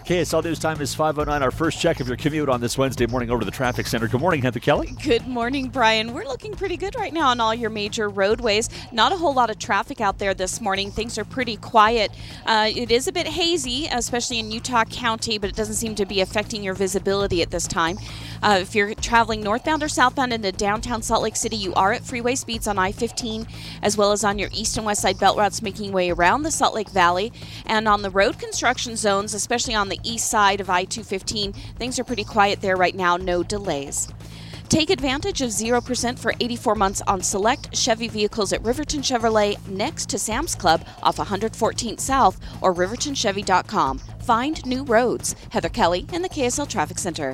KSL News Time is 5:09. Our first check of your commute on this Wednesday morning over to the traffic center. Good morning, Heather Kelly. Good morning, Brian. We're looking pretty good right now on all your major roadways. Not a whole lot of traffic out there this morning. Things are pretty quiet. It is a bit hazy, especially in Utah County, but it doesn't seem to be affecting your visibility at this time. If you're traveling northbound or southbound into downtown Salt Lake City, you are at freeway speeds on I-15, as well as on your east and west side belt routes making way around the Salt Lake Valley. And on the road construction zones, especially on the east side of I-215, things are pretty quiet there right now, no delays. Take advantage of 0% for 84 months on select Chevy vehicles at Riverton Chevrolet next to Sam's Club off 114th South or rivertonchevy.com. Find new roads. Heather Kelly in the KSL Traffic Center.